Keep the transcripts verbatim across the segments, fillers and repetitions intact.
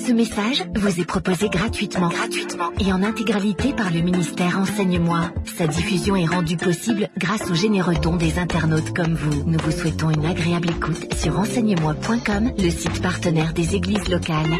Ce message vous est proposé gratuitement, gratuitement et en intégralité par le ministère Enseigne-moi. Sa diffusion est rendue possible grâce aux généreux dons des internautes comme vous. Nous vous souhaitons une agréable écoute sur enseigne moi point com, le site partenaire des églises locales.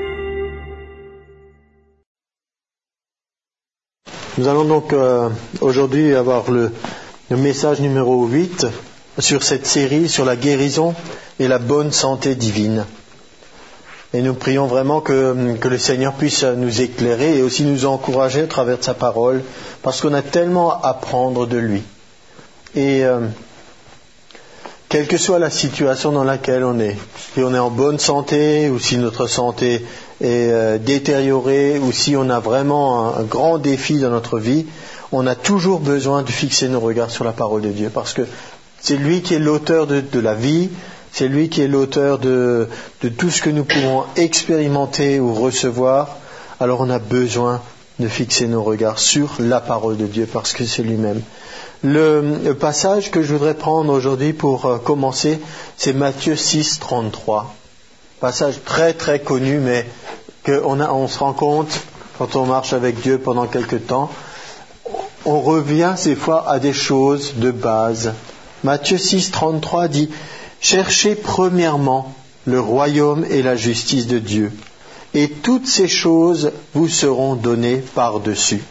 Nous allons donc euh, aujourd'hui avoir le, le message numéro huit sur cette série sur la guérison et la bonne santé divine. Et nous prions vraiment que, que le Seigneur puisse nous éclairer et aussi nous encourager à travers de sa parole, parce qu'on a tellement à apprendre de lui. Et euh, quelle que soit la situation dans laquelle on est, si on est en bonne santé ou si notre santé est euh, détériorée ou si on a vraiment un, un grand défi dans notre vie, on a toujours besoin de fixer nos regards sur la parole de Dieu, parce que c'est lui qui est l'auteur de, de la vie. C'est lui qui est l'auteur de, de tout ce que nous pouvons expérimenter ou recevoir. Alors on a besoin de fixer nos regards sur la parole de Dieu, parce que c'est lui-même. Le, le passage que je voudrais prendre aujourd'hui pour euh, commencer, c'est Matthieu six, trente-trois. Passage très très connu, mais qu'on a, on se rend compte, quand on marche avec Dieu pendant quelque temps, on revient ces fois à des choses de base. Matthieu six, trente-trois dit: cherchez premièrement le royaume et la justice de Dieu, et toutes ces choses vous seront données par-dessus.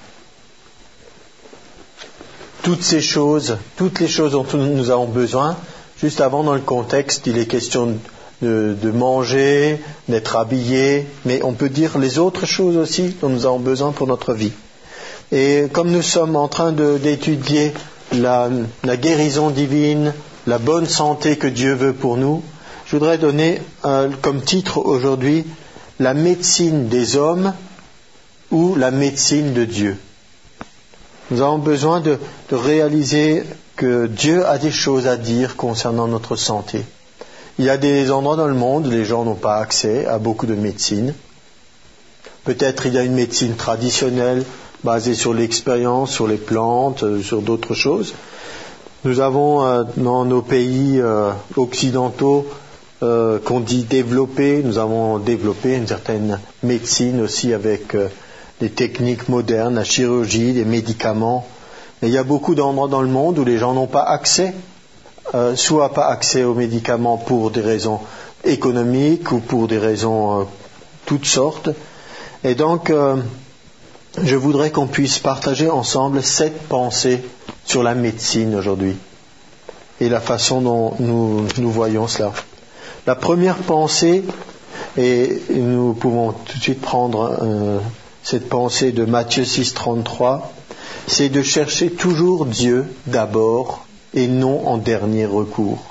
Toutes ces choses, toutes les choses dont nous avons besoin. Juste avant, dans le contexte, il est question de, de manger, d'être habillé, mais on peut dire les autres choses aussi dont nous avons besoin pour notre vie. Et comme nous sommes en train de, d'étudier la, la guérison divine, la bonne santé que Dieu veut pour nous, je voudrais donner euh, comme titre aujourd'hui la médecine des hommes ou la médecine de Dieu. Nous avons besoin de, de réaliser que Dieu a des choses à dire concernant notre santé. Il y a des endroits dans le monde où les gens n'ont pas accès à beaucoup de médecine. Peut-être il y a une médecine traditionnelle basée sur l'expérience, sur les plantes, sur d'autres choses. Nous avons euh, dans nos pays euh, occidentaux euh, qu'on dit développés, nous avons développé une certaine médecine aussi avec euh, des techniques modernes, la chirurgie, des médicaments. Et il y a beaucoup d'endroits dans le monde où les gens n'ont pas accès, euh, soit pas accès aux médicaments pour des raisons économiques ou pour des raisons euh, toutes sortes. Et donc, euh, je voudrais qu'on puisse partager ensemble cette pensée sur la médecine aujourd'hui et la façon dont nous, nous voyons cela. La première pensée, et nous pouvons tout de suite prendre euh, cette pensée de Matthieu six, trente-trois, c'est de chercher toujours Dieu d'abord et non en dernier recours.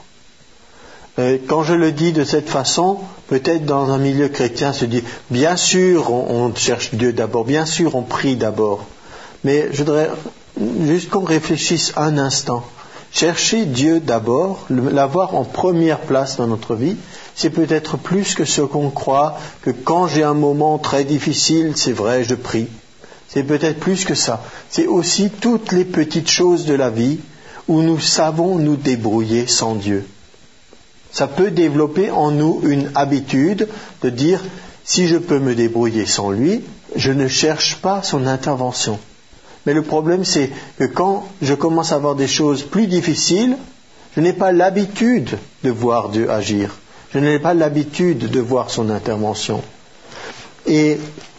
Et quand je le dis de cette façon, peut-être dans un milieu chrétien se dit, bien sûr on, on cherche Dieu d'abord, bien sûr on prie d'abord, mais je voudrais juste qu'on réfléchisse un instant. Chercher Dieu d'abord, l'avoir en première place dans notre vie, c'est peut-être plus que ce qu'on croit, que quand j'ai un moment très difficile, c'est vrai, je prie. C'est peut-être plus que ça. C'est aussi toutes les petites choses de la vie où nous savons nous débrouiller sans Dieu. Ça peut développer en nous une habitude de dire, si je peux me débrouiller sans lui, je ne cherche pas son intervention. Mais le problème, c'est que quand je commence à avoir des choses plus difficiles, je n'ai pas l'habitude de voir Dieu agir. Je n'ai pas l'habitude de voir son intervention. Et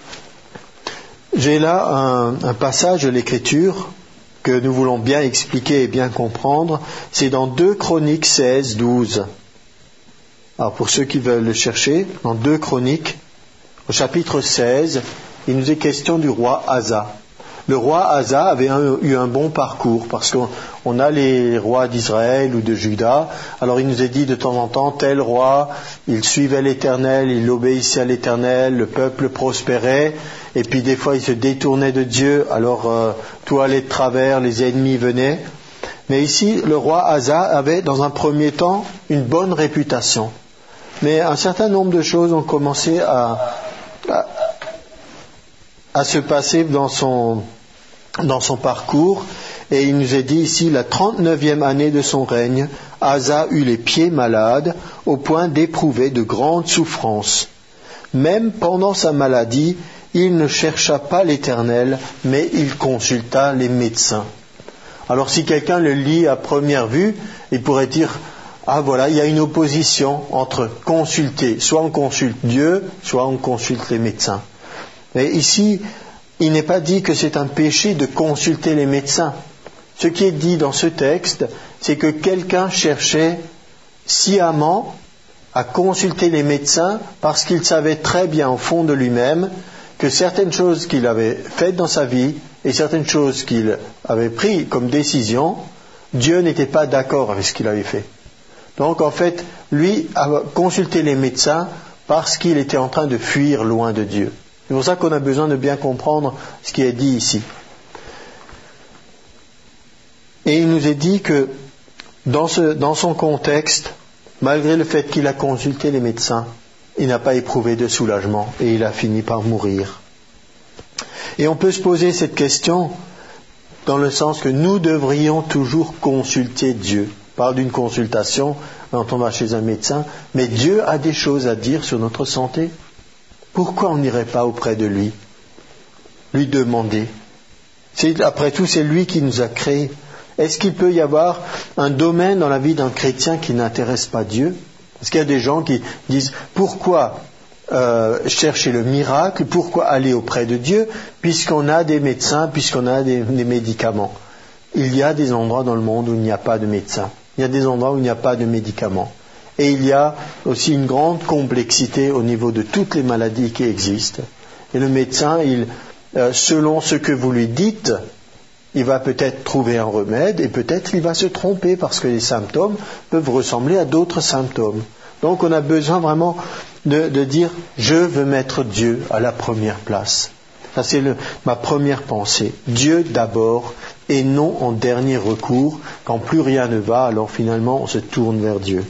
j'ai là un, un passage de l'Écriture que nous voulons bien expliquer et bien comprendre. C'est dans deux Chroniques seize, douze. Alors pour ceux qui veulent le chercher, dans deux Chroniques, au chapitre seize, il nous est question du roi Asa. Le roi Asa avait un, eu un bon parcours, parce qu'on on a les rois d'Israël ou de Juda. Alors il nous est dit de temps en temps, tel roi, il suivait l'Éternel, il obéissait à l'Éternel, le peuple prospérait, et puis des fois il se détournait de Dieu, alors euh, tout allait de travers, les ennemis venaient. Mais ici, le roi Asa avait dans un premier temps une bonne réputation. Mais un certain nombre de choses ont commencé à, à, à se passer dans son, dans son parcours. Et il nous est dit ici, la trente-neuvième année de son règne, Asa eut les pieds malades, au point d'éprouver de grandes souffrances. Même pendant sa maladie, il ne chercha pas l'Éternel, mais il consulta les médecins. Alors si quelqu'un le lit à première vue, il pourrait dire, ah voilà, il y a une opposition entre consulter, soit on consulte Dieu, soit on consulte les médecins. Mais ici, il n'est pas dit que c'est un péché de consulter les médecins. Ce qui est dit dans ce texte, c'est que quelqu'un cherchait sciemment à consulter les médecins parce qu'il savait très bien au fond de lui-même que certaines choses qu'il avait faites dans sa vie et certaines choses qu'il avait prises comme décision, Dieu n'était pas d'accord avec ce qu'il avait fait. Donc en fait, lui a consulté les médecins parce qu'il était en train de fuir loin de Dieu. C'est pour ça qu'on a besoin de bien comprendre ce qui est dit ici. Et il nous est dit que dans, ce, dans son contexte, malgré le fait qu'il a consulté les médecins, il n'a pas éprouvé de soulagement et il a fini par mourir. Et on peut se poser cette question dans le sens que nous devrions toujours consulter Dieu. On parle d'une consultation quand on va chez un médecin, mais Dieu a des choses à dire sur notre santé. Pourquoi on n'irait pas auprès de lui, lui demander? C'est, après tout, c'est lui qui nous a créés. Est-ce qu'il peut y avoir un domaine dans la vie d'un chrétien qui n'intéresse pas Dieu? Parce qu'il y a des gens qui disent, pourquoi euh, chercher le miracle, pourquoi aller auprès de Dieu, puisqu'on a des médecins, puisqu'on a des, des médicaments? Il y a des endroits dans le monde où il n'y a pas de médecins. Il y a des endroits où il n'y a pas de médicaments. Et il y a aussi une grande complexité au niveau de toutes les maladies qui existent. Et le médecin, il, euh, selon ce que vous lui dites, il va peut-être trouver un remède et peut-être il va se tromper parce que les symptômes peuvent ressembler à d'autres symptômes. Donc on a besoin vraiment de, de dire « je veux mettre Dieu à la première place ». Ça c'est le, ma première pensée. Dieu d'abord et non en dernier recours. Quand plus rien ne va, alors finalement on se tourne vers Dieu.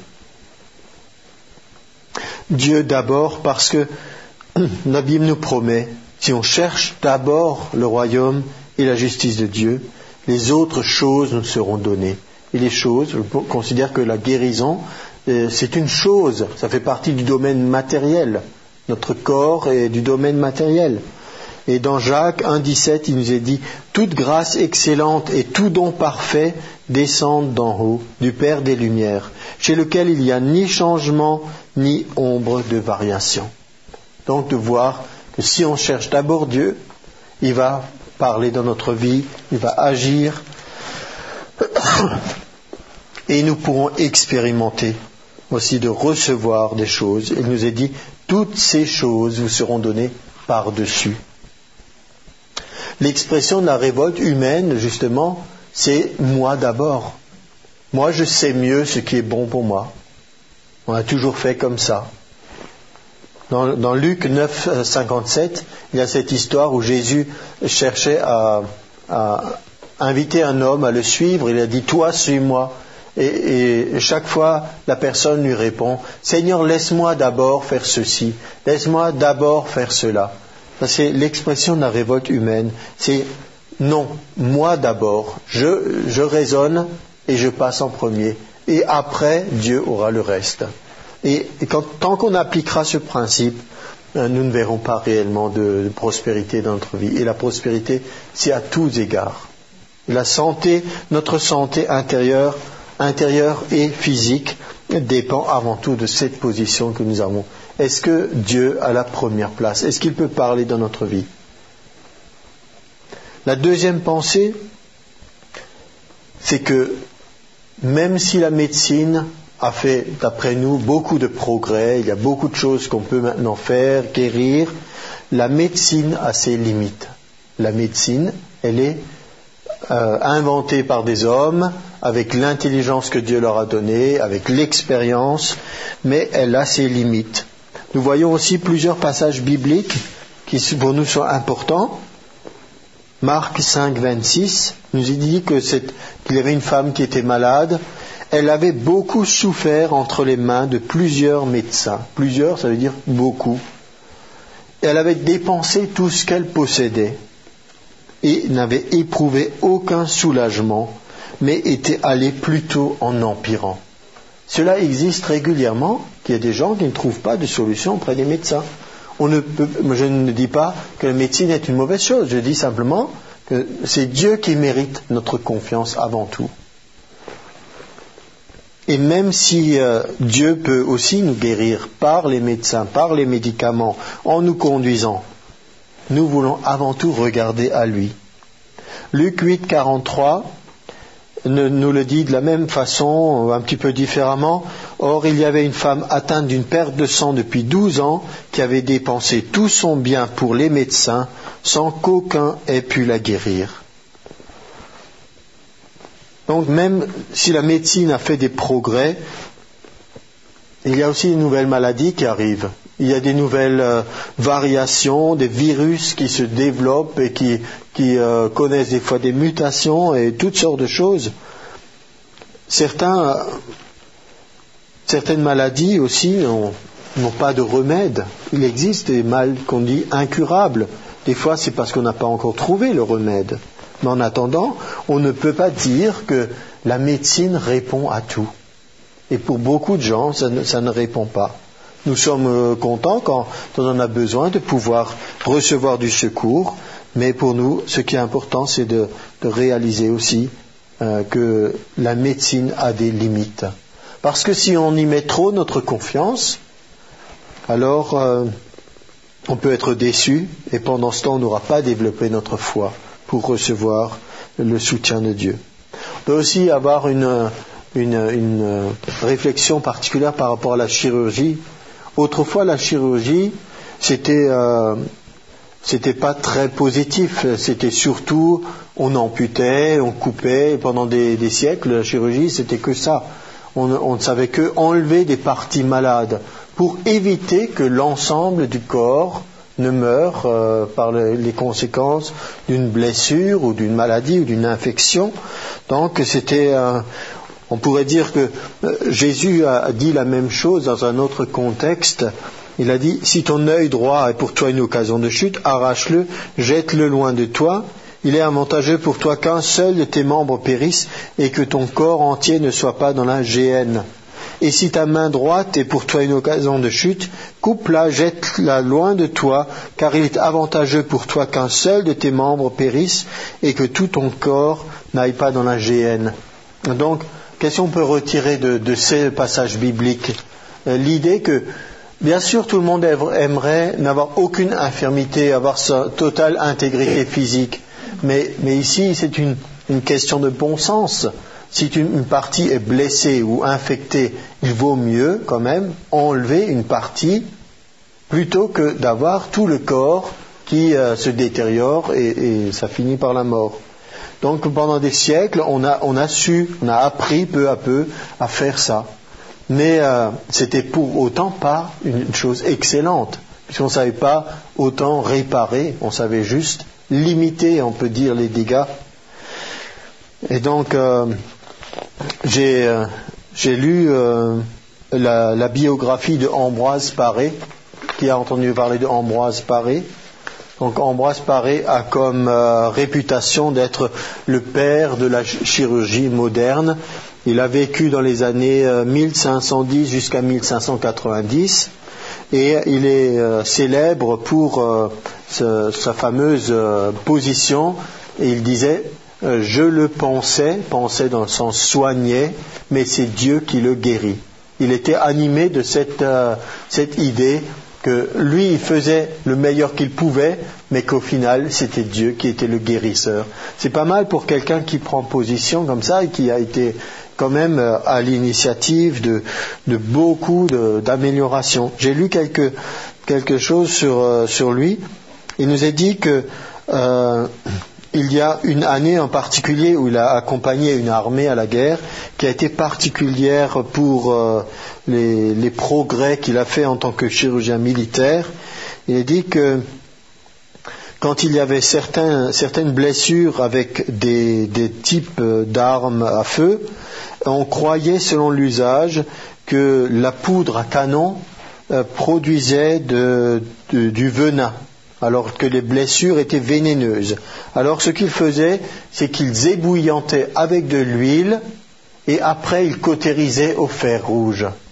Dieu d'abord parce que la Bible nous promet, si on cherche d'abord le royaume et la justice de Dieu, les autres choses nous seront données. Et les choses, je considère que la guérison, euh, c'est une chose, ça fait partie du domaine matériel. Notre corps est du domaine matériel. Et dans Jacques un dix-sept, il nous est dit « Toute grâce excellente et tout don parfait descendent d'en haut, du Père des Lumières, chez lequel il n'y a ni changement, ni ombre de variation. » Donc de voir que si on cherche d'abord Dieu, il va parler dans notre vie, il va agir, et nous pourrons expérimenter aussi de recevoir des choses. Il nous est dit « Toutes ces choses vous seront données par-dessus. » L'expression de la révolte humaine, justement, c'est « moi d'abord ». Moi, je sais mieux ce qui est bon pour moi. On a toujours fait comme ça. Dans, dans Luc neuf, cinquante-sept, il y a cette histoire où Jésus cherchait à, à inviter un homme à le suivre. Il a dit « Toi, suis-moi ». Et, et chaque fois, la personne lui répond « Seigneur, laisse-moi d'abord faire ceci. Laisse-moi d'abord faire cela. » Ça, c'est l'expression de la révolte humaine. C'est « Non, moi d'abord. Je, je raisonne et je passe en premier. Et après, Dieu aura le reste. » Et, et quand, tant qu'on appliquera ce principe, nous ne verrons pas réellement de, de prospérité dans notre vie. Et la prospérité, c'est à tous égards. La santé, notre santé intérieure, intérieure et physique dépend avant tout de cette position que nous avons. Est-ce que Dieu a la première place? Est-ce qu'il peut parler dans notre vie? La deuxième pensée, c'est que même si la médecine a fait, d'après nous, beaucoup de progrès, il y a beaucoup de choses qu'on peut maintenant faire, guérir, la médecine a ses limites. La médecine, elle est euh, inventée par des hommes, avec l'intelligence que Dieu leur a donnée, avec l'expérience, mais elle a ses limites. Nous voyons aussi plusieurs passages bibliques qui pour nous sont importants. Marc cinq, vingt-six nous dit que c'est, qu'il y avait une femme qui était malade. Elle avait beaucoup souffert entre les mains de plusieurs médecins. Plusieurs, ça veut dire beaucoup. Elle avait dépensé tout ce qu'elle possédait et n'avait éprouvé aucun soulagement, mais était allée plutôt en empirant. Cela existe régulièrement, qu'il y a des gens qui ne trouvent pas de solution auprès des médecins. On ne peut, je ne dis pas que la médecine est une mauvaise chose, je dis simplement que c'est Dieu qui mérite notre confiance avant tout. Et même si euh, Dieu peut aussi nous guérir par les médecins, par les médicaments, en nous conduisant, nous voulons avant tout regarder à lui. Luc huit, quarante-trois nous le dit de la même façon, un petit peu différemment. Or, il y avait une femme atteinte d'une perte de sang depuis douze ans qui avait dépensé tout son bien pour les médecins sans qu'aucun ait pu la guérir. Donc, même si la médecine a fait des progrès, il y a aussi de nouvelles maladies qui arrivent. Il y a des nouvelles euh, variations, des virus qui se développent et qui, qui euh, connaissent des fois des mutations et toutes sortes de choses. Certains, euh, certaines maladies aussi n'ont, n'ont pas de remède. Il existe des mal qu'on dit incurables. Des fois, c'est parce qu'on n'a pas encore trouvé le remède. Mais en attendant, on ne peut pas dire que la médecine répond à tout. Et pour beaucoup de gens, ça ne, ça ne répond pas. Nous sommes contents quand on en a besoin de pouvoir recevoir du secours, mais pour nous, ce qui est important, c'est de, de réaliser aussi euh, que la médecine a des limites. Parce que si on y met trop notre confiance, alors euh, on peut être déçu, et pendant ce temps, on n'aura pas développé notre foi pour recevoir le soutien de Dieu. On peut aussi avoir une, une, une réflexion particulière par rapport à la chirurgie. Autrefois, la chirurgie, c'était, euh, c'était pas très positif. C'était surtout, on amputait, on coupait. Et pendant des, des siècles, la chirurgie, c'était que ça. On, on ne savait que enlever des parties malades pour éviter que l'ensemble du corps ne meure euh, par le, les conséquences d'une blessure ou d'une maladie ou d'une infection. Donc, c'était euh, on pourrait dire que euh, Jésus a dit la même chose dans un autre contexte. Il a dit, si ton œil droit est pour toi une occasion de chute, arrache-le, jette-le loin de toi. Il est avantageux pour toi qu'un seul de tes membres périsse et que ton corps entier ne soit pas dans la géhenne. Et si ta main droite est pour toi une occasion de chute, coupe-la, jette-la loin de toi, car il est avantageux pour toi qu'un seul de tes membres périsse et que tout ton corps n'aille pas dans la géhenne. Donc, qu'est-ce qu'on peut retirer de, de ces passages bibliques ? euh, L'idée que, bien sûr, tout le monde aimerait n'avoir aucune infirmité, avoir sa totale intégrité physique. Mais, mais ici, c'est une, une question de bon sens. Si une, une partie est blessée ou infectée, il vaut mieux, quand même, enlever une partie plutôt que d'avoir tout le corps qui euh, se détériore et, et ça finit par la mort. Donc pendant des siècles, on a, on a su, on a appris peu à peu à faire ça. Mais euh, c'était pour autant pas une chose excellente, puisqu'on ne savait pas autant réparer, on savait juste limiter, on peut dire, les dégâts. Et donc, euh, j'ai, euh, j'ai lu euh, la, la biographie de Ambroise Paré. Qui a entendu parler de Ambroise Paré ? Donc Ambroise Paré a comme euh, réputation d'être le père de la chirurgie moderne. Il a vécu dans les années euh, mille cinq cent dix jusqu'à mille cinq cent quatre-vingt-dix et il est euh, célèbre pour euh, ce, sa fameuse euh, position. Et il disait euh, « Je le pensais », pensait dans le sens soignait, mais c'est Dieu qui le guérit. Il était animé de cette, euh, cette idée que lui, il faisait le meilleur qu'il pouvait, mais qu'au final, c'était Dieu qui était le guérisseur. C'est pas mal pour quelqu'un qui prend position comme ça et qui a été quand même à l'initiative de, de beaucoup de, d'améliorations. J'ai lu quelque, quelque chose sur, euh, sur lui. Il nous a dit que euh, il y a une année en particulier où il a accompagné une armée à la guerre qui a été particulière pour euh, les, les progrès qu'il a fait en tant que chirurgien militaire. Il a dit que quand il y avait certains, certaines blessures avec des, des types d'armes à feu, on croyait selon l'usage que la poudre à canon euh, produisait de, de, du venin, alors que les blessures étaient vénéneuses. Alors ce qu'ils faisaient, c'est qu'ils ébouillantaient avec de l'huile et après ils cautérisaient au fer rouge.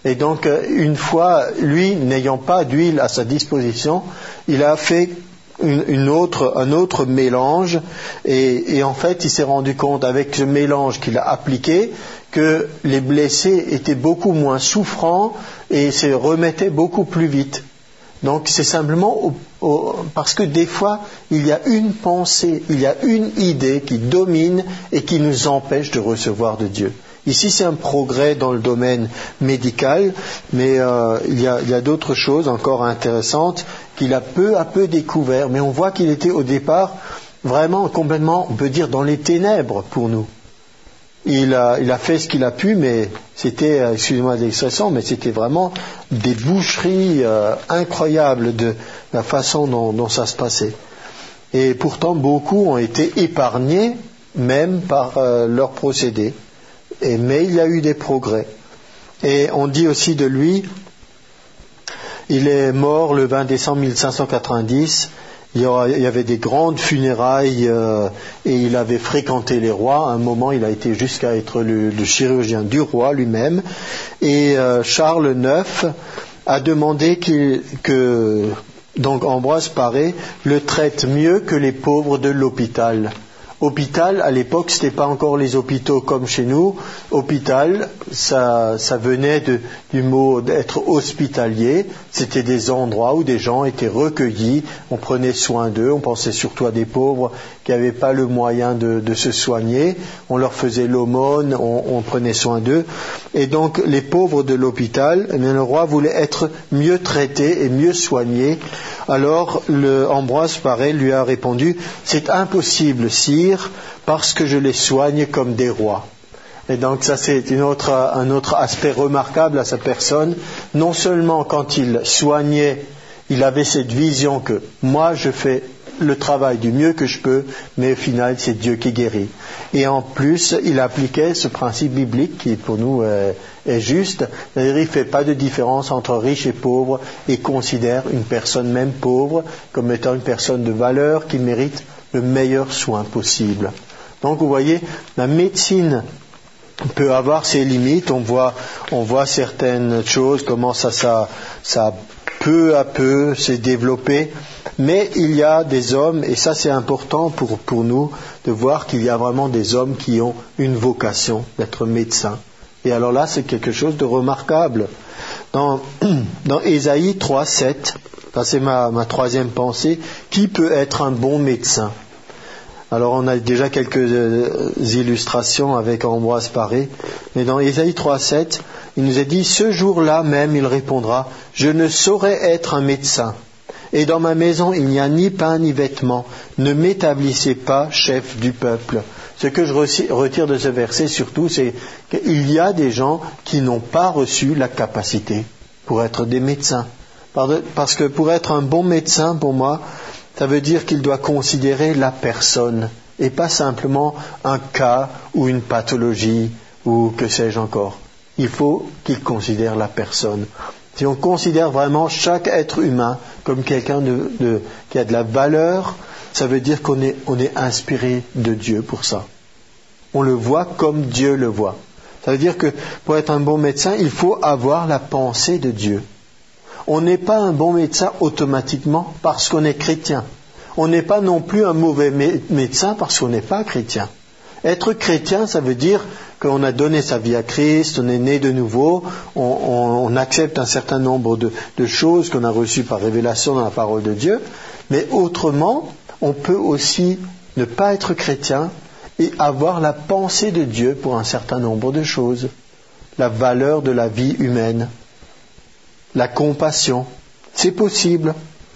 Et donc, une fois, lui, n'ayant pas d'huile à sa disposition, il a fait une, une autre, un autre mélange. Et, et en fait, il s'est rendu compte, avec ce mélange qu'il a appliqué, que les blessés étaient beaucoup moins souffrants et se remettaient beaucoup plus vite. Donc, c'est simplement au, au, parce que des fois, il y a une pensée, il y a une idée qui domine et qui nous empêche de recevoir de Dieu. Ici, c'est un progrès dans le domaine médical, mais euh, il y a, il y a d'autres choses encore intéressantes qu'il a peu à peu découvert. Mais on voit qu'il était au départ vraiment complètement, on peut dire, dans les ténèbres pour nous. Il a, il a fait ce qu'il a pu, mais c'était, excusez-moi l'expression, mais c'était vraiment des boucheries euh, incroyables de la façon dont, dont ça se passait. Et pourtant, beaucoup ont été épargnés, même par euh, leur procédé. Et, mais il y a eu des progrès. Et on dit aussi de lui, il est mort le vingt décembre mille cinq cent quatre-vingt-dix. Il y, aura, il y avait des grandes funérailles euh, et il avait fréquenté les rois. À un moment, il a été jusqu'à être le, le chirurgien du roi lui-même. Et euh, Charles neuf a demandé qu'il, que donc Ambroise Paré le traite mieux que les pauvres de l'hôpital. Hôpital, à l'époque, c'était pas encore les hôpitaux comme chez nous. Hôpital, ça, ça venait de, du mot d'être hospitalier. C'était des endroits où des gens étaient recueillis. On prenait soin d'eux. On pensait surtout à des pauvres qui n'avaient pas le moyen de, de se soigner. On leur faisait l'aumône. On, on prenait soin d'eux. Et donc, les pauvres de l'hôpital, eh bien, le roi voulait être mieux traités et mieux soignés. Alors, le Ambroise Paré lui a répondu, c'est impossible, sire, parce que je les soigne comme des rois. Et donc, ça, c'est une autre, un autre aspect remarquable à sa personne. Non seulement quand il soignait, il avait cette vision que moi, je fais le travail du mieux que je peux, mais au final, c'est Dieu qui guérit. Et en plus, il appliquait ce principe biblique qui, pour nous, est, est juste. C'est-à-dire, il ne fait pas de différence entre riche et pauvre et considère une personne même pauvre comme étant une personne de valeur qui mérite le meilleur soin possible. Donc, vous voyez, la médecine peut avoir ses limites. On voit, on voit certaines choses, comment ça, ça, ça peu à peu s'est développé. Mais il y a des hommes, et ça c'est important pour, pour nous, de voir qu'il y a vraiment des hommes qui ont une vocation d'être médecins. Et alors là, c'est quelque chose de remarquable. Dans, dans Ésaïe trois sept, ça c'est ma, ma troisième pensée, qui peut être un bon médecin ? Alors on a déjà quelques illustrations avec Ambroise Paré, mais dans Ésaïe trois sept, il nous est dit, ce jour-là même, il répondra, je ne saurais être un médecin. Et dans ma maison, il n'y a ni pain ni vêtements. Ne m'établissez pas chef du peuple. Ce que je retire de ce verset surtout, c'est qu'il y a des gens qui n'ont pas reçu la capacité pour être des médecins. Parce que pour être un bon médecin, pour moi, ça veut dire qu'il doit considérer la personne et pas simplement un cas ou une pathologie ou que sais-je encore. Il faut qu'il considère la personne. Si on considère vraiment chaque être humain comme quelqu'un de, de, qui a de la valeur, ça veut dire qu'on est, on est inspiré de Dieu pour ça. On le voit comme Dieu le voit. Ça veut dire que pour être un bon médecin, il faut avoir la pensée de Dieu. On n'est pas un bon médecin automatiquement parce qu'on est chrétien. On n'est pas non plus un mauvais mé- médecin parce qu'on n'est pas chrétien. Être chrétien, ça veut dire qu'on a donné sa vie à Christ, on est né de nouveau, on, on, on accepte un certain nombre de, de choses qu'on a reçues par révélation dans la parole de Dieu. Mais autrement, on peut aussi ne pas être chrétien et avoir la pensée de Dieu pour un certain nombre de choses. La valeur de la vie humaine, la compassion, c'est possible.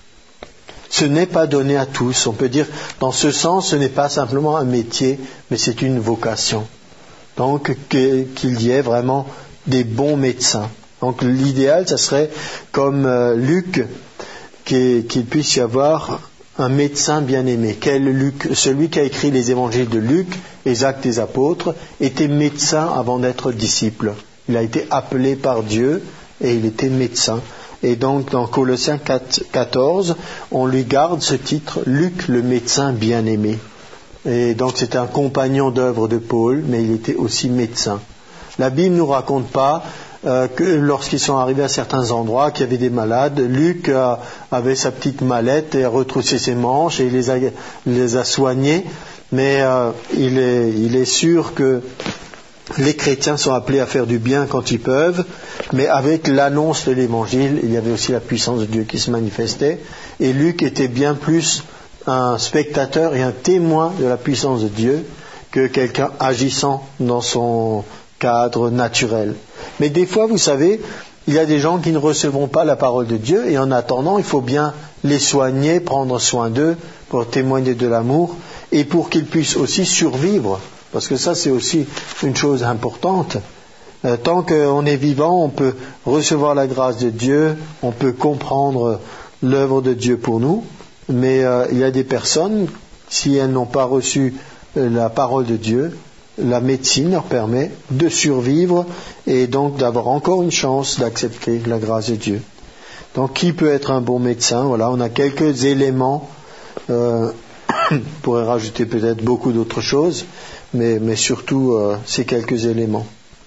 Ce n'est pas donné à tous. On peut dire, dans ce sens, ce n'est pas simplement un métier, mais c'est une vocation. Donc, que, qu'il y ait vraiment des bons médecins. Donc, l'idéal, ça serait comme euh, Luc, qu'il, qu'il puisse y avoir un médecin bien-aimé. Quel Luc, celui qui a écrit les évangiles de Luc, les actes des apôtres, était médecin avant d'être disciple. Il a été appelé par Dieu et il était médecin. Et donc, dans Colossiens quatre quatorze, on lui garde ce titre, Luc le médecin bien-aimé. Et donc, c'était un compagnon d'œuvre de Paul, mais il était aussi médecin. La Bible ne nous raconte pas euh, que lorsqu'ils sont arrivés à certains endroits, qu'il y avait des malades, Luc euh, avait sa petite mallette et a retroussé ses manches et il les a, les a soignés. Mais euh, il est, il est sûr que les chrétiens sont appelés à faire du bien quand ils peuvent, mais avec l'annonce de l'Évangile, il y avait aussi la puissance de Dieu qui se manifestait. Et Luc était bien plus un spectateur et un témoin de la puissance de Dieu que quelqu'un agissant dans son cadre naturel. Mais des fois, vous savez, il y a des gens qui ne recevront pas la parole de Dieu et en attendant, il faut bien les soigner, prendre soin d'eux pour témoigner de l'amour et pour qu'ils puissent aussi survivre. Parce que ça, c'est aussi une chose importante. Euh, tant qu'on est vivant, on peut recevoir la grâce de Dieu, on peut comprendre l'œuvre de Dieu pour nous, mais euh, il y a des personnes, si elles n'ont pas reçu euh, la parole de Dieu, la médecine leur permet de survivre et donc d'avoir encore une chance d'accepter la grâce de Dieu. Donc, qui peut être un bon médecin? Voilà, on a quelques éléments. Euh, on pourrait rajouter peut-être beaucoup d'autres choses, mais, mais surtout euh, ces quelques éléments.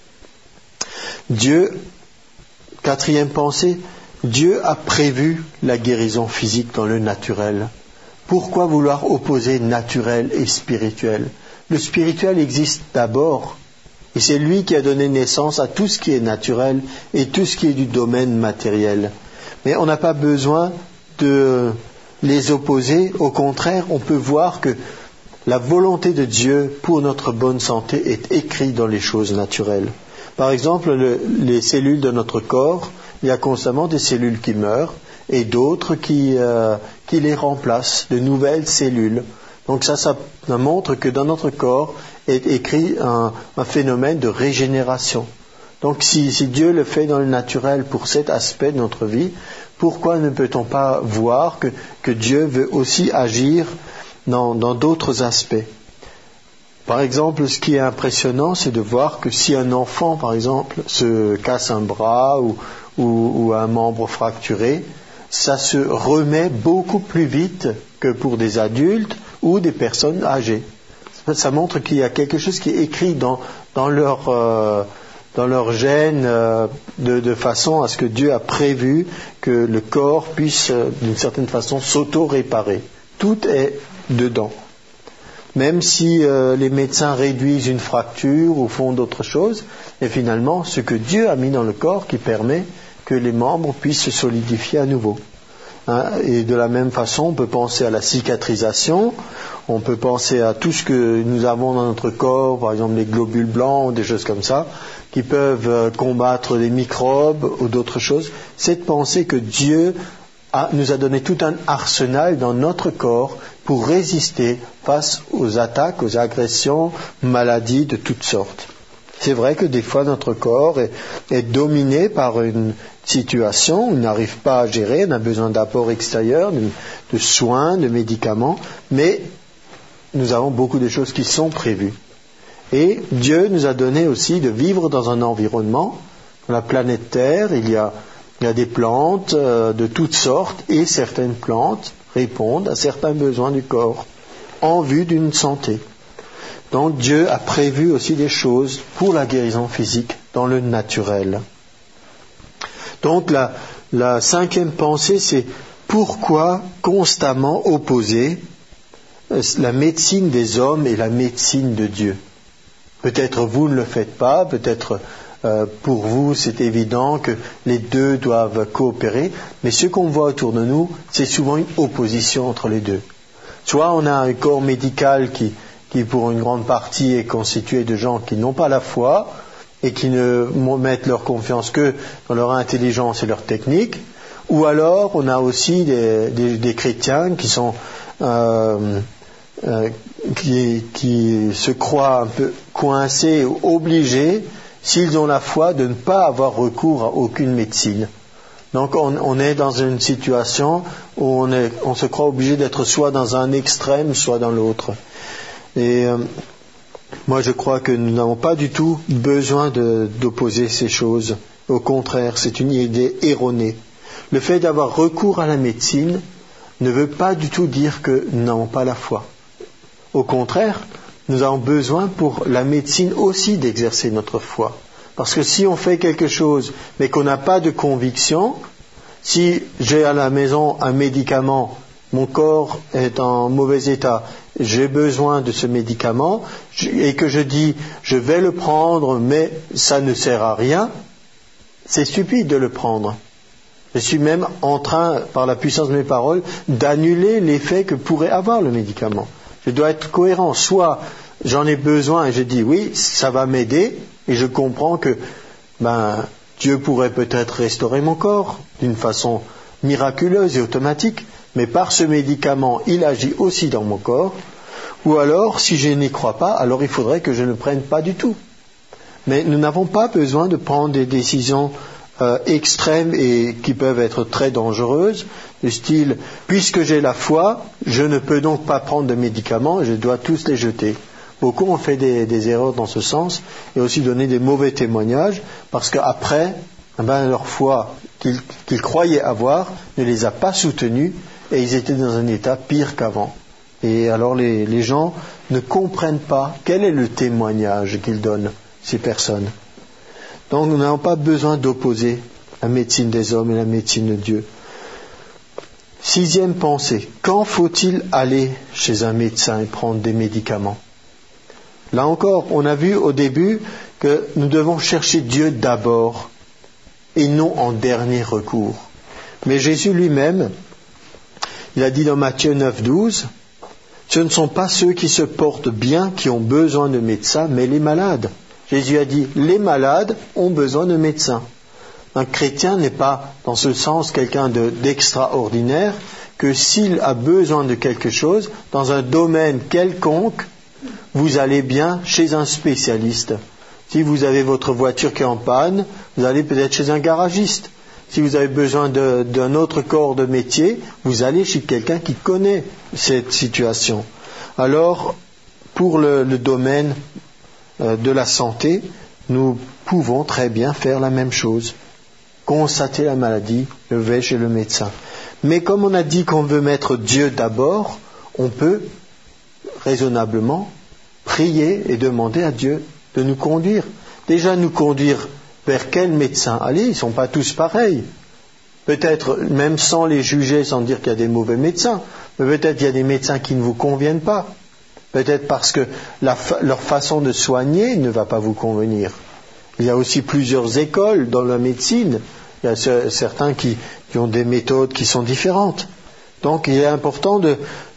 Dieu, quatrième pensée, Dieu a prévu la guérison physique dans le naturel. Pourquoi vouloir opposer naturel et spirituel? Le spirituel existe d'abord, et c'est lui qui a donné naissance à tout ce qui est naturel et tout ce qui est du domaine matériel. Mais on n'a pas besoin de les opposer, au contraire, on peut voir que la volonté de Dieu pour notre bonne santé est écrite dans les choses naturelles. Par exemple, le, les cellules de notre corps, il y a constamment des cellules qui meurent et d'autres qui, euh, qui les remplacent, de nouvelles cellules. Donc ça, ça montre que dans notre corps est écrit un, un phénomène de régénération. Donc si, si Dieu le fait dans le naturel pour cet aspect de notre vie, pourquoi ne peut-on pas voir que, que Dieu veut aussi agir dans, dans d'autres aspects? Par exemple, ce qui est impressionnant, c'est de voir que si un enfant, par exemple, se casse un bras ou, ou, ou un membre fracturé, ça se remet beaucoup plus vite que pour des adultes ou des personnes âgées. Ça montre qu'il y a quelque chose qui est écrit dans, dans leur... Euh, dans leur gène, euh, de, de façon à ce que Dieu a prévu que le corps puisse, euh, d'une certaine façon, s'auto-réparer. Tout est dedans. Même si euh, les médecins réduisent une fracture ou font d'autres choses, et finalement, ce que Dieu a mis dans le corps qui permet que les membres puissent se solidifier à nouveau. Hein, et de la même façon, on peut penser à la cicatrisation, on peut penser à tout ce que nous avons dans notre corps, par exemple les globules blancs ou des choses comme ça, qui peuvent combattre les microbes ou d'autres choses. C'est de penser que Dieu a, nous a donné tout un arsenal dans notre corps pour résister face aux attaques, aux agressions, maladies de toutes sortes. C'est vrai que des fois notre corps est, est dominé par une situation, on n'arrive pas à gérer, on a besoin d'apports extérieurs, de, de soins, de médicaments, mais nous avons beaucoup de choses qui sont prévues. Et Dieu nous a donné aussi de vivre dans un environnement, dans la planète Terre, il y a, il y a des plantes euh, de toutes sortes, et certaines plantes répondent à certains besoins du corps, en vue d'une santé. Donc Dieu a prévu aussi des choses pour la guérison physique dans le naturel. Donc la, la cinquième pensée, c'est pourquoi constamment opposer la médecine des hommes et la médecine de Dieu? Peut-être vous ne le faites pas, peut-être euh, pour vous c'est évident que les deux doivent coopérer, mais ce qu'on voit autour de nous, c'est souvent une opposition entre les deux. Soit on a un corps médical qui, qui pour une grande partie est constitué de gens qui n'ont pas la foi et qui ne mettent leur confiance que dans leur intelligence et leur technique, ou alors on a aussi des, des, des chrétiens qui sont... Euh, Euh, qui, qui se croient un peu coincés ou obligés, s'ils ont la foi, de ne pas avoir recours à aucune médecine. Donc on, on est dans une situation où on, est, on se croit obligé d'être soit dans un extrême, soit dans l'autre. Et euh, moi je crois que nous n'avons pas du tout besoin de, d'opposer ces choses. Au contraire, c'est une idée erronée. Le fait d'avoir recours à la médecine ne veut pas du tout dire que nous n'avons pas la foi. Au contraire, nous avons besoin pour la médecine aussi d'exercer notre foi. Parce que si on fait quelque chose, mais qu'on n'a pas de conviction, si j'ai à la maison un médicament, mon corps est en mauvais état, j'ai besoin de ce médicament, et que je dis, je vais le prendre, mais ça ne sert à rien, c'est stupide de le prendre. Je suis même en train, par la puissance de mes paroles, d'annuler l'effet que pourrait avoir le médicament. Je dois être cohérent. Soit j'en ai besoin et je dis oui, ça va m'aider, et je comprends que ben, Dieu pourrait peut-être restaurer mon corps d'une façon miraculeuse et automatique, mais par ce médicament, il agit aussi dans mon corps. Ou alors, si je n'y crois pas, alors il faudrait que je ne prenne pas du tout. Mais nous n'avons pas besoin de prendre des décisions euh, extrêmes et qui peuvent être très dangereuses, du style, puisque j'ai la foi, je ne peux donc pas prendre de médicaments, je dois tous les jeter. Beaucoup ont fait des, des erreurs dans ce sens et aussi donné des mauvais témoignages parce qu'après, eh ben, leur foi qu'ils, qu'ils croyaient avoir ne les a pas soutenus et ils étaient dans un état pire qu'avant. Et alors les, les gens ne comprennent pas quel est le témoignage qu'ils donnent, ces personnes. Donc nous n'avons pas besoin d'opposer la médecine des hommes et la médecine de Dieu. Sixième pensée, quand faut-il aller chez un médecin et prendre des médicaments ? Là encore, on a vu au début que nous devons chercher Dieu d'abord et non en dernier recours. Mais Jésus lui-même, il a dit dans Matthieu neuf, douze, ce ne sont pas ceux qui se portent bien qui ont besoin de médecins, mais les malades. Jésus a dit, les malades ont besoin de médecins. Un chrétien n'est pas, dans ce sens, quelqu'un de, d'extraordinaire, que s'il a besoin de quelque chose, dans un domaine quelconque, vous allez bien chez un spécialiste. Si vous avez votre voiture qui est en panne, vous allez peut-être chez un garagiste. Si vous avez besoin de, d'un autre corps de métier, vous allez chez quelqu'un qui connaît cette situation. Alors, pour le, le domaine euh, de la santé, nous pouvons très bien faire la même chose. Constater la maladie, je vais chez le médecin. Mais comme on a dit qu'on veut mettre Dieu d'abord, on peut raisonnablement prier et demander à Dieu de nous conduire. Déjà nous conduire vers quel médecin aller, ils ne sont pas tous pareils. Peut-être, même sans les juger, sans dire qu'il y a des mauvais médecins, mais peut-être il y a des médecins qui ne vous conviennent pas. Peut-être parce que la, leur façon de soigner ne va pas vous convenir. Il y a aussi plusieurs écoles dans la médecine. Il y a ce, certains qui, qui ont des méthodes qui sont différentes. Donc il est important de,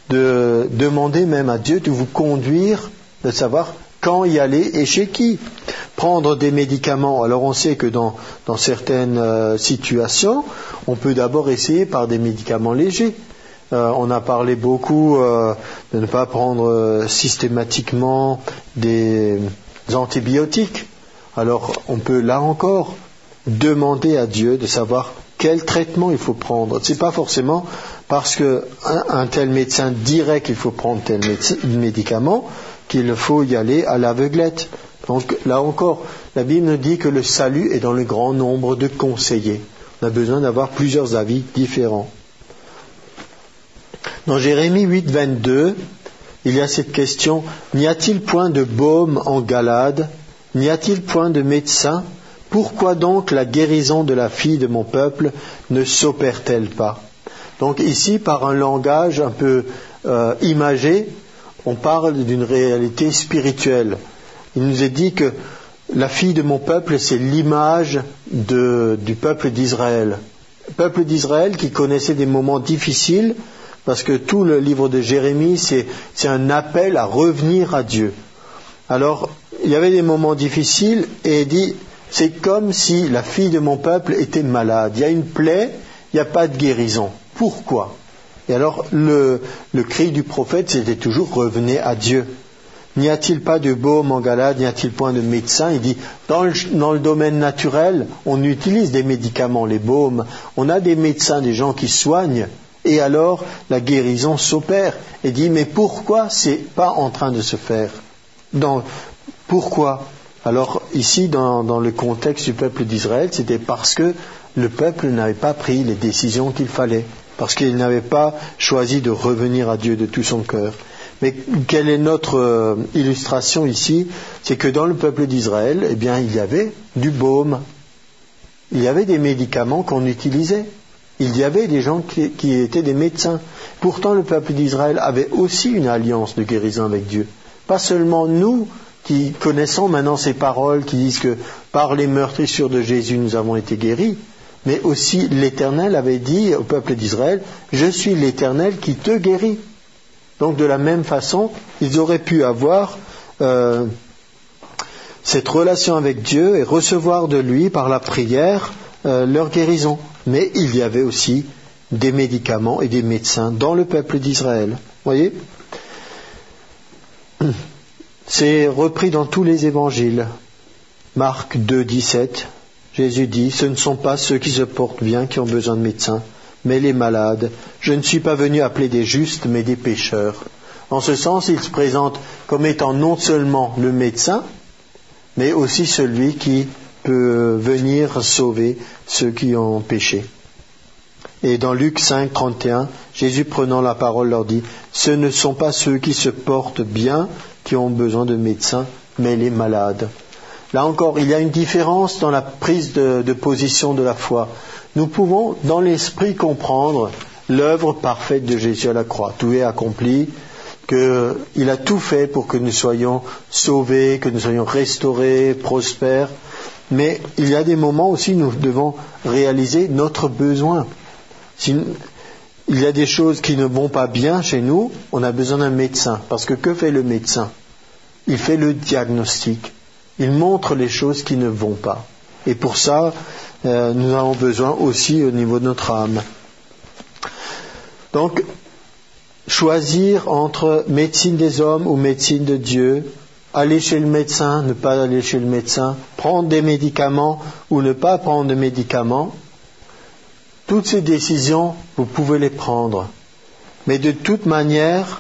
de demander même à Dieu de vous conduire, de savoir quand y aller et chez qui. Prendre des médicaments, alors on sait que dans, dans certaines euh, situations, on peut d'abord essayer par des médicaments légers. Euh, on a parlé beaucoup euh, de ne pas prendre euh, systématiquement des antibiotiques. Alors on peut là encore demander à Dieu de savoir quel traitement il faut prendre. C'est pas forcément parce qu'un un tel médecin dirait qu'il faut prendre tel médecin, médicament qu'il faut y aller à l'aveuglette. Donc là encore, la Bible nous dit que le salut est dans le grand nombre de conseillers. On a besoin d'avoir plusieurs avis différents. Dans Jérémie huit, vingt-deux, il y a cette question, n'y a-t-il point de baume en Galade ? N'y a-t-il point de médecin ? Pourquoi donc la guérison de la fille de mon peuple ne s'opère-t-elle pas ? Donc ici, par un langage un peu euh, imagé, on parle d'une réalité spirituelle. Il nous est dit que la fille de mon peuple, c'est l'image de, du peuple d'Israël. Le peuple d'Israël qui connaissait des moments difficiles, parce que tout le livre de Jérémie, c'est, c'est un appel à revenir à Dieu. Alors, il y avait des moments difficiles, et il dit, c'est comme si la fille de mon peuple était malade. Il y a une plaie, il n'y a pas de guérison. Pourquoi ? Et alors, le, le cri du prophète, c'était toujours, revenez à Dieu. N'y a-t-il pas de baume en Galade, n'y a-t-il point de médecin ? Il dit, dans le, dans le domaine naturel, on utilise des médicaments, les baumes, on a des médecins, des gens qui soignent, et alors la guérison s'opère. Et dit, mais pourquoi c'est pas en train de se faire ? Dans, pourquoi ? Alors ici, dans, dans le contexte du peuple d'Israël, c'était parce que le peuple n'avait pas pris les décisions qu'il fallait, parce qu'il n'avait pas choisi de revenir à Dieu de tout son cœur. Mais quelle est notre euh, illustration ici? C'est que dans le peuple d'Israël, eh bien, il y avait du baume. Il y avait des médicaments qu'on utilisait. Il y avait des gens qui, qui étaient des médecins. Pourtant, le peuple d'Israël avait aussi une alliance de guérison avec Dieu. Pas seulement nous qui connaissons maintenant ces paroles qui disent que par les meurtrissures de Jésus nous avons été guéris, mais aussi l'Éternel avait dit au peuple d'Israël, je suis l'Éternel qui te guérit. Donc de la même façon, ils auraient pu avoir euh, cette relation avec Dieu et recevoir de lui par la prière euh, leur guérison. Mais il y avait aussi des médicaments et des médecins dans le peuple d'Israël. Voyez ? C'est repris dans tous les évangiles. Marc deux, dix-sept, Jésus dit, ce ne sont pas ceux qui se portent bien qui ont besoin de médecins, mais les malades. Je ne suis pas venu appeler des justes, mais des pécheurs. En ce sens, il se présente comme étant non seulement le médecin, mais aussi celui qui peut venir sauver ceux qui ont péché. Et dans Luc cinq, trente et un, Jésus prenant la parole leur dit, ce ne sont pas ceux qui se portent bien qui ont besoin de médecins, mais les malades. Là encore, il y a une différence dans la prise de, de position de la foi. Nous pouvons, dans l'esprit, comprendre l'œuvre parfaite de Jésus à la croix. Tout est accompli, qu'il a tout fait pour que nous soyons sauvés, que nous soyons restaurés, prospères. Mais il y a des moments aussi où nous devons réaliser notre besoin. Si il y a des choses qui ne vont pas bien chez nous, on a besoin d'un médecin. Parce que que fait le médecin? Il fait le diagnostic. Il montre les choses qui ne vont pas. Et pour ça, euh, nous avons besoin aussi au niveau de notre âme. Donc, choisir entre médecine des hommes ou médecine de Dieu, aller chez le médecin, ne pas aller chez le médecin, prendre des médicaments ou ne pas prendre de médicaments, toutes ces décisions, vous pouvez les prendre. Mais de toute manière,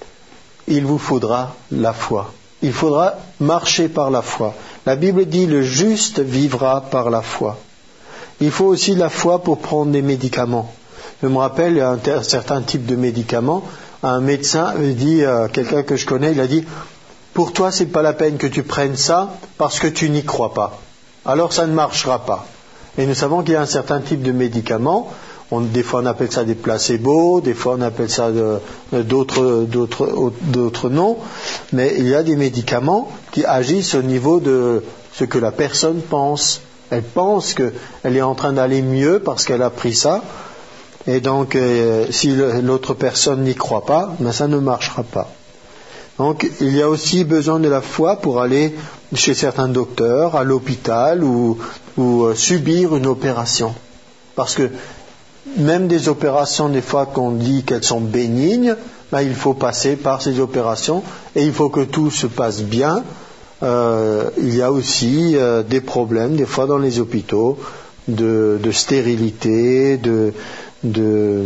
il vous faudra la foi. Il faudra marcher par la foi. La Bible dit, le juste vivra par la foi. Il faut aussi la foi pour prendre des médicaments. Je me rappelle, il y a un certain type de médicaments. Un médecin dit à quelqu'un que je connais, il a dit, pour toi, c'est pas la peine que tu prennes ça parce que tu n'y crois pas. Alors ça ne marchera pas. Et nous savons qu'il y a un certain type de médicaments. On, des fois on appelle ça des placebos, des fois on appelle ça de, de, d'autres, d'autres, d'autres noms. Mais il y a des médicaments qui agissent au niveau de ce que la personne pense. Elle pense qu'elle est en train d'aller mieux parce qu'elle a pris ça. Et donc euh, si le, l'autre personne n'y croit pas, ben ça ne marchera pas. Donc il y a aussi besoin de la foi pour aller chez certains docteurs, à l'hôpital ou, ou euh, subir une opération. Parce que même des opérations, des fois qu'on dit qu'elles sont bénignes, ben, il faut passer par ces opérations et il faut que tout se passe bien. Euh, il y a aussi euh, des problèmes, des fois dans les hôpitaux, de, de stérilité, de, de,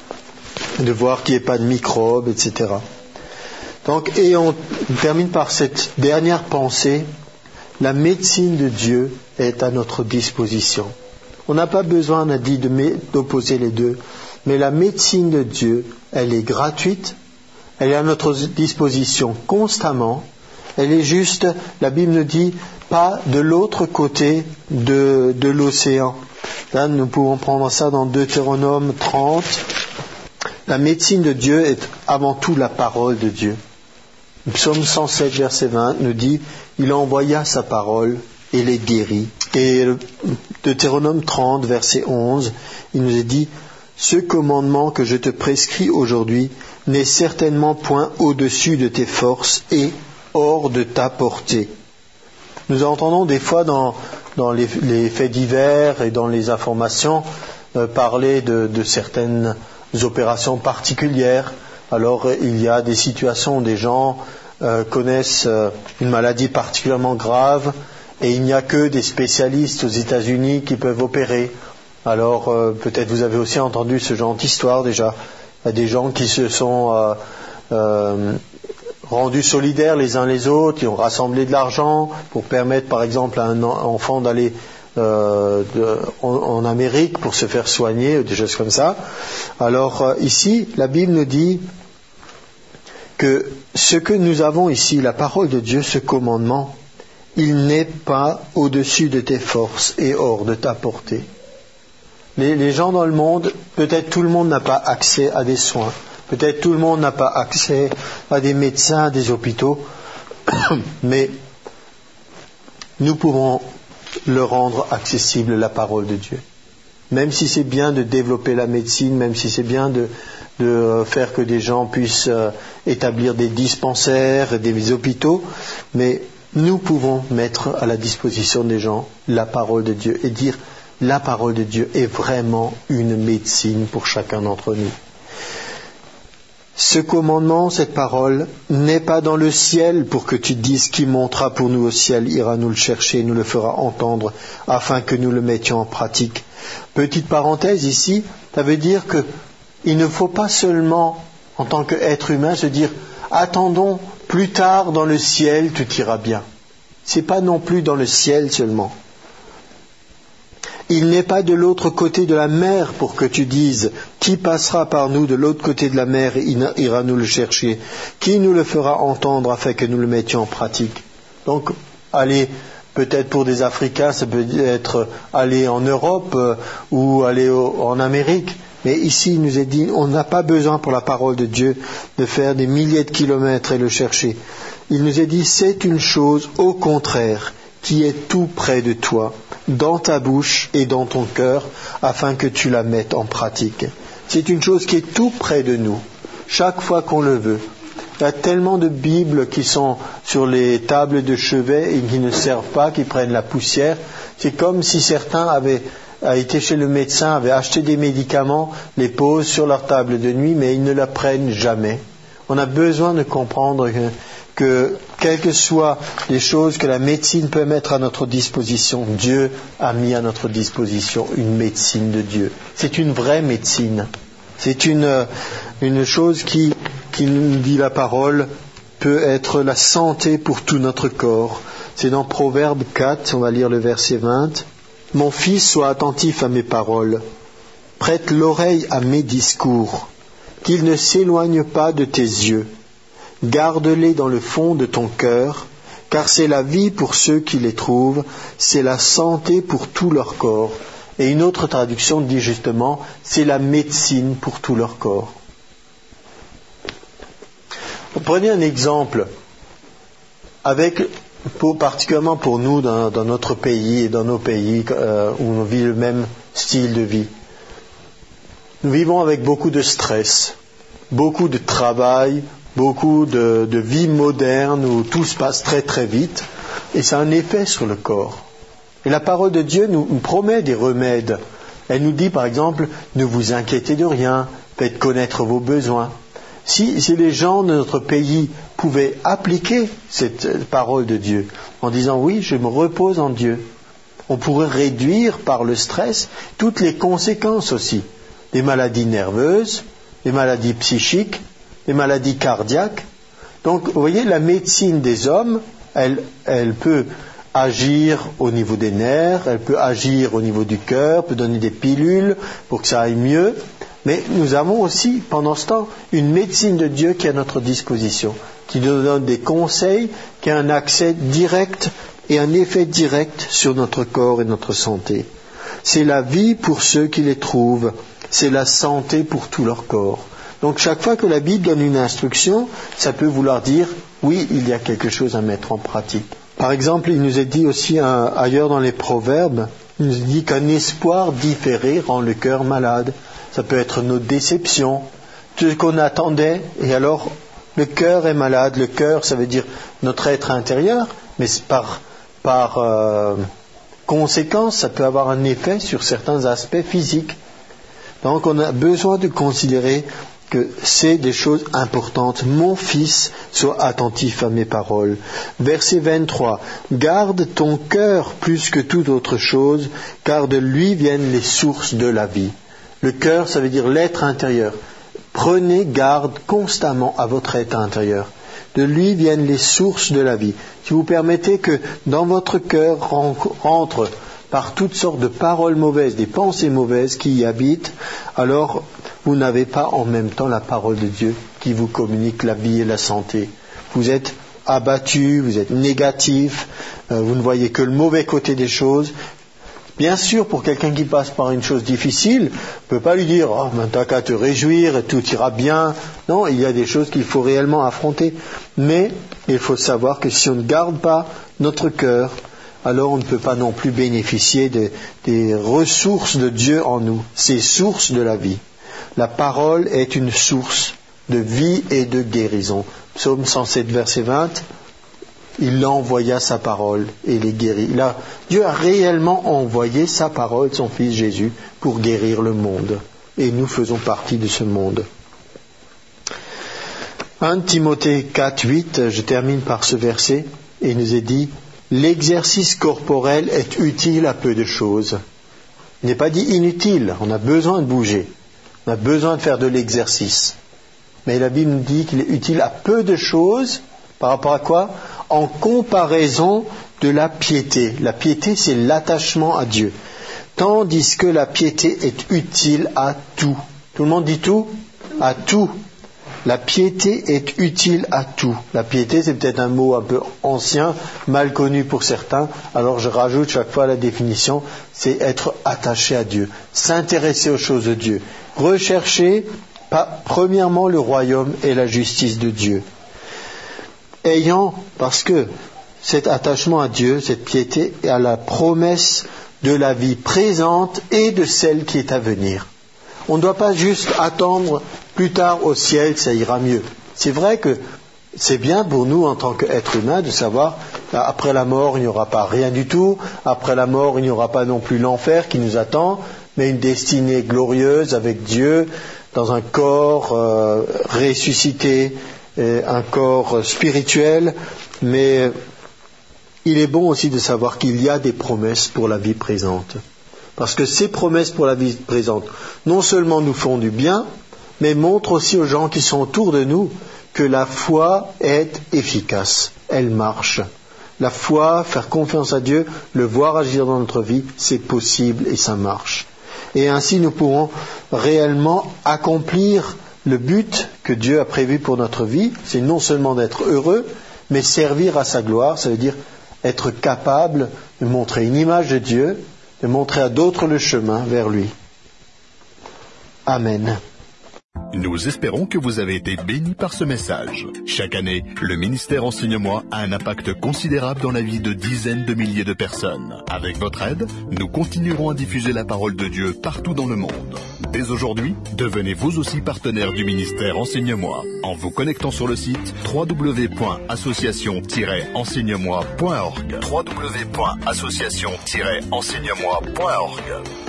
de voir qu'il n'y ait pas de microbes, et cetera. Donc, et on termine par cette dernière pensée, la médecine de Dieu est à notre disposition. On n'a pas besoin, on a dit, de, d'opposer les deux, mais la médecine de Dieu, elle est gratuite, elle est à notre disposition constamment, elle est juste, la Bible nous dit, pas de l'autre côté de, de l'océan. Là, nous pouvons prendre ça dans Deutéronome trente. La médecine de Dieu est avant tout la parole de Dieu. Le psaume cent sept, verset vingt, nous dit « Il envoya sa parole et les guérit ». Et le Deutéronome trente, verset onze, il nous est dit « Ce commandement que je te prescris aujourd'hui n'est certainement point au-dessus de tes forces et hors de ta portée. » Nous entendons des fois dans, dans les, les faits divers et dans les informations euh, parler de, de certaines opérations particulières. Alors il y a des situations où des gens euh, connaissent euh, une maladie particulièrement grave et il n'y a que des spécialistes aux États-Unis qui peuvent opérer. Alors euh, peut-être vous avez aussi entendu ce genre d'histoire déjà. Il y a des gens qui se sont euh, euh, rendus solidaires les uns les autres, qui ont rassemblé de l'argent pour permettre par exemple à un enfant d'aller Euh, de, en, en Amérique pour se faire soigner, des choses comme ça. Alors euh, ici, la Bible nous dit que ce que nous avons ici, la parole de Dieu, ce commandement, il n'est pas au-dessus de tes forces et hors de ta portée. Les, les gens dans le monde, peut-être tout le monde n'a pas accès à des soins, peut-être tout le monde n'a pas accès à des médecins, à des hôpitaux, mais nous pouvons leur rendre accessible la parole de Dieu. Même si c'est bien de développer la médecine, même si c'est bien de, de faire que des gens puissent euh, établir des dispensaires, des hôpitaux, mais nous pouvons mettre à la disposition des gens la parole de Dieu et dire la parole de Dieu est vraiment une médecine pour chacun d'entre nous. Ce commandement, cette parole, n'est pas dans le ciel pour que tu dises qui montera pour nous au ciel, ira nous le chercher, nous le fera entendre, afin que nous le mettions en pratique. Petite parenthèse ici, ça veut dire qu'il ne faut pas seulement, en tant qu'être humain, se dire « attendons, plus tard dans le ciel, tout ira bien ». Ce n'est pas non plus dans le ciel seulement. Il n'est pas de l'autre côté de la mer pour que tu dises « Qui passera par nous de l'autre côté de la mer et ira nous le chercher? Qui nous le fera entendre afin que nous le mettions en pratique ?» Donc, aller, peut-être pour des Africains, ça peut être aller en Europe euh, ou aller au, en Amérique. Mais ici, il nous est dit, on n'a pas besoin pour la parole de Dieu de faire des milliers de kilomètres et le chercher. Il nous est dit, c'est une chose au contraire qui est tout près de toi, dans ta bouche et dans ton cœur, afin que tu la mettes en pratique. C'est une chose qui est tout près de nous, chaque fois qu'on le veut. Il y a tellement de Bibles qui sont sur les tables de chevet et qui ne servent pas, qui prennent la poussière. C'est comme si certains avaient été chez le médecin, avaient acheté des médicaments, les posent sur leur table de nuit, mais ils ne la prennent jamais. On a besoin de comprendre que, que quelles que soient les choses que la médecine peut mettre à notre disposition, Dieu a mis à notre disposition une médecine de Dieu. C'est une vraie médecine. C'est une, une chose qui, qui nous dit la parole, peut être la santé pour tout notre corps. C'est dans Proverbe quatre, on va lire le verset vingt. « Mon fils, sois attentif à mes paroles, prête l'oreille à mes discours, qu'ils ne s'éloignent pas de tes yeux. Garde-les dans le fond de ton cœur, car c'est la vie pour ceux qui les trouvent, c'est la santé pour tout leur corps. » Et une autre traduction dit justement, c'est la médecine pour tout leur corps. Prenez un exemple, avec, pour, particulièrement pour nous dans, dans notre pays et dans nos pays euh, où on vit le même style de vie. Nous vivons avec beaucoup de stress, beaucoup de travail, beaucoup de, de vie moderne où tout se passe très très vite et ça a un effet sur le corps. Et la parole de Dieu nous, nous promet des remèdes. Elle nous dit par exemple, ne vous inquiétez de rien, faites connaître vos besoins. Si, si les gens de notre pays pouvaient appliquer cette parole de Dieu en disant oui, je me repose en Dieu, on pourrait réduire par le stress toutes les conséquences aussi. Des maladies nerveuses, des maladies psychiques, des maladies cardiaques. Donc vous voyez, la médecine des hommes, elle, elle peut agir au niveau des nerfs, elle peut agir au niveau du cœur, peut donner des pilules pour que ça aille mieux. Mais nous avons aussi, pendant ce temps, une médecine de Dieu qui est à notre disposition, qui nous donne des conseils, qui a un accès direct et un effet direct sur notre corps et notre santé. C'est la vie pour ceux qui les trouvent, c'est la santé pour tout leur corps. Donc chaque fois que la Bible donne une instruction, ça peut vouloir dire, oui, il y a quelque chose à mettre en pratique. Par exemple, il nous est dit aussi euh, ailleurs dans les Proverbes, il nous dit qu'un espoir différé rend le cœur malade. Ça peut être nos déceptions, tout ce qu'on attendait, et alors le cœur est malade. Le cœur, ça veut dire notre être intérieur, mais par, par euh, conséquence, ça peut avoir un effet sur certains aspects physiques. Donc on a besoin de considérer que c'est des choses importantes. Mon fils, sois attentif à mes paroles. Verset vingt-trois. Garde ton cœur plus que toute autre chose, car de lui viennent les sources de la vie. Le cœur, ça veut dire l'être intérieur. Prenez garde constamment à votre être intérieur. De lui viennent les sources de la vie. Si vous permettez que dans votre cœur rentre par toutes sortes de paroles mauvaises, des pensées mauvaises qui y habitent, alors vous n'avez pas en même temps la parole de Dieu qui vous communique la vie et la santé. Vous êtes abattu, vous êtes négatif, euh, vous ne voyez que le mauvais côté des choses. Bien sûr, pour quelqu'un qui passe par une chose difficile, on ne peut pas lui dire « Oh, ben, t'as qu'à te réjouir et tout ira bien ». Non, il y a des choses qu'il faut réellement affronter. Mais il faut savoir que si on ne garde pas notre cœur, alors on ne peut pas non plus bénéficier de, des ressources de Dieu en nous, ces sources de la vie. La parole est une source de vie et de guérison. Psaume cent sept, verset vingt. Il envoya sa parole et les guérit. Là, Dieu a réellement envoyé sa parole, son Fils Jésus, pour guérir le monde. Et nous faisons partie de ce monde. premier Timothée quatre, huit, je termine par ce verset, et il nous est dit « L'exercice corporel est utile à peu de choses. » Il n'est pas dit inutile, on a besoin de bouger, on a besoin de faire de l'exercice. Mais la Bible nous dit qu'il est utile à peu de choses, par rapport à quoi ? En comparaison de la piété. La piété, c'est l'attachement à Dieu. Tandis que la piété est utile à tout. Tout le monde dit tout ? À tout. La piété est utile à tout. La piété, c'est peut-être un mot un peu ancien, mal connu pour certains. Alors je rajoute chaque fois la définition, c'est être attaché à Dieu. S'intéresser aux choses de Dieu. Rechercher, pas, premièrement, le royaume et la justice de Dieu. Ayant, parce que cet attachement à Dieu, cette piété, est à la promesse de la vie présente et de celle qui est à venir. On ne doit pas juste attendre plus tard au ciel, ça ira mieux. C'est vrai que c'est bien pour nous en tant qu'êtres humains de savoir après la mort il n'y aura pas rien du tout, après la mort il n'y aura pas non plus l'enfer qui nous attend, mais une destinée glorieuse avec Dieu dans un corps euh, ressuscité, un corps spirituel, mais il est bon aussi de savoir qu'il y a des promesses pour la vie présente. Parce que ces promesses pour la vie présente, non seulement nous font du bien, mais montrent aussi aux gens qui sont autour de nous que la foi est efficace, elle marche. La foi, faire confiance à Dieu, le voir agir dans notre vie, c'est possible et ça marche. Et ainsi nous pourrons réellement accomplir le but que Dieu a prévu pour notre vie, c'est non seulement d'être heureux, mais servir à sa gloire, ça veut dire être capable de montrer une image de Dieu, de montrer à d'autres le chemin vers lui. Amen. Nous espérons que vous avez été bénis par ce message. Chaque année, le ministère Enseigne-moi a un impact considérable dans la vie de dizaines de milliers de personnes. Avec votre aide, nous continuerons à diffuser la parole de Dieu partout dans le monde. Dès aujourd'hui, devenez vous aussi partenaire du ministère Enseigne-moi en vous connectant sur le site w w w point association tiret enseigne moi point org. w w w point association tiret enseigne moi point org.